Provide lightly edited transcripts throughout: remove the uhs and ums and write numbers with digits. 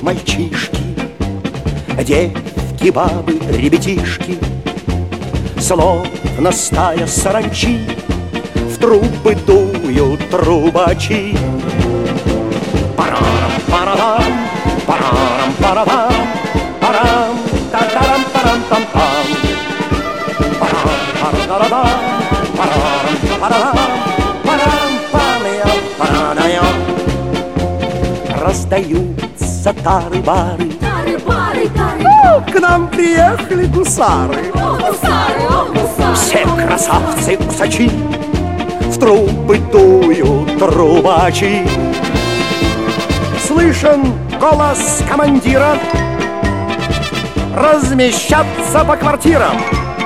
мальчишки, девки, бабы, ребятишки, словно стая саранчи, в трубы дуют трубачи. Парам, парам, парам, парам, парам, татарам, парам, там, там. Парам, парам, парам, парам, парам, парам, раздаются тары-бары. Тары-бары, тары. К нам приехали гусары. О, гусары, о, гусары. Все красавцы-усачи, в трубы дуют трубачи. Слышен голос командира: размещаться по квартирам.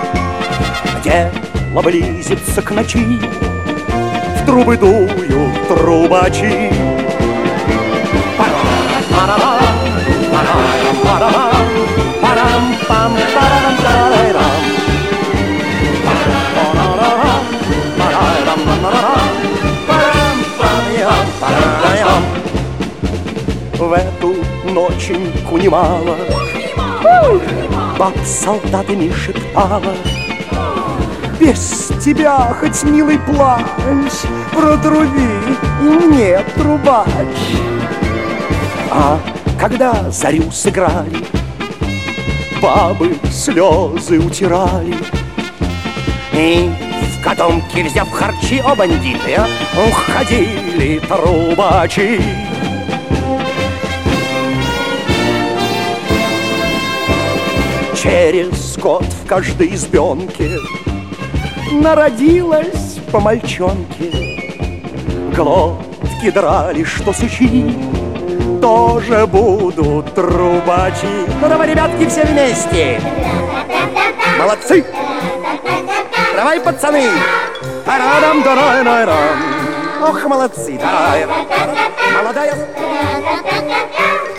Дело близится к ночи, в трубы дуют трубачи. В эту ноченьку немало баб с солдатами шептала: без тебя хоть, милый, плачь, протруби и мне, трубач. А когда зарю сыграли, бабы слезы утирали. И в котомке, взяв харчи, о, бандиты, уходили трубачи. Через год в каждой избенке народилась по мальчонке. Глотки драли, что сучи, тоже будут трубачи. Ну давай, ребятки, все вместе. Молодцы! Давай, пацаны! Ох, молодцы! Молодая!